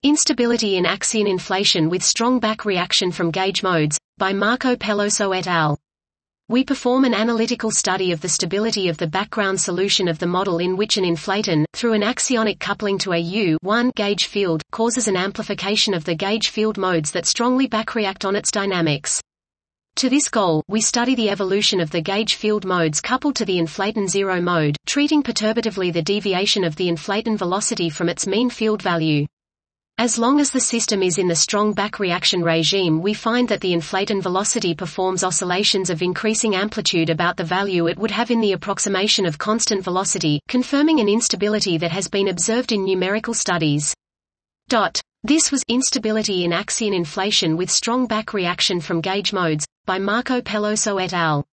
Instability in axion inflation with strong back reaction from gauge modes, by Marco Peloso et al. We perform an analytical study of the stability of the background solution of the model in which an inflaton, through an axionic coupling to a U gauge field, causes an amplification of the gauge field modes that strongly backreact on its dynamics. To this goal, we study the evolution of the gauge field modes coupled to the inflaton zero mode, treating perturbatively the deviation of the inflaton velocity from its mean field value. As long as the system is in the strong backreaction regime, we find that the inflaton velocity performs oscillations of increasing amplitude about the value it would have in the approximation of constant velocity, confirming an instability that has been observed in numerical studies. This was Instability in axion inflation with strong back reaction from gauge modes, by Marco Peloso et al.